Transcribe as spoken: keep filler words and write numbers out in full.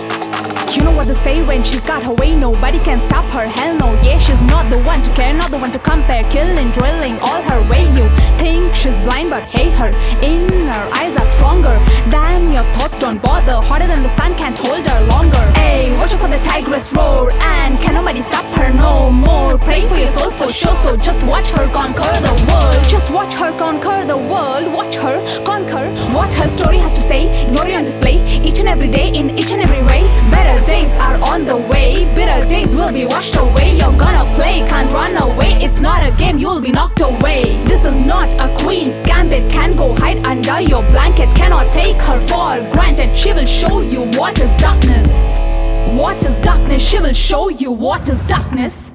You know what they say, when she's got her way, nobody can stop her, hell no. Yeah, she's not the one to care, not the one to compare, killing, drilling all her way. You think she's blind, but hey, her inner eyes are stronger. Damn, your thoughts don't bother, hotter than the sun, can't hold her longer. Hey, watch out for the tigress roar, and can nobody stop her no more. Pray for your soul for sure, so just watch her conquer the world. Just watch her conquer the world, watch her conquer what her story has to say. Glory on display, each and every day, in each and every way. Better days are on the way, bitter days will be washed away. You're gonna play, can't run away, it's not a game, you'll be knocked away. This is not a queen's gambit, can't go hide under your blanket. Cannot take her for granted, she will show you what is darkness. What is darkness, she will show you what is darkness.